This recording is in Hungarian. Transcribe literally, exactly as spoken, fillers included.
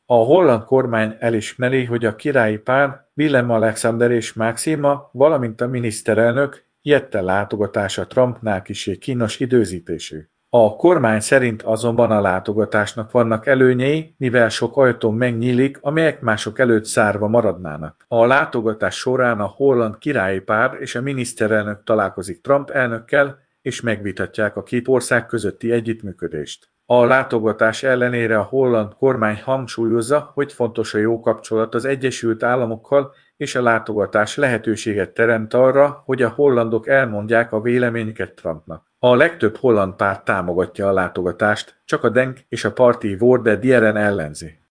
A holland kormány elismeri, hogy a királyi pár, Willem Alexander és Máxima, valamint a miniszterelnök Jette látogatása Trumpnál kissé kínos időzítésű. A kormány szerint azonban a látogatásnak vannak előnyei, mivel sok ajtó megnyílik, amelyek mások előtt zárva maradnának. A látogatás során a holland királyi pár és a miniszterelnök találkozik Trump elnökkel, és megvitatják a két ország közötti együttműködést. A látogatás ellenére a holland kormány hangsúlyozza, hogy fontos a jó kapcsolat az Egyesült Államokkal, és a látogatás lehetőséget teremt arra, hogy a hollandok elmondják a véleményüket Trumpnak. A legtöbb holland párt támogatja a látogatást, csak a Denk és a Parti voor de Dieren ellenzi.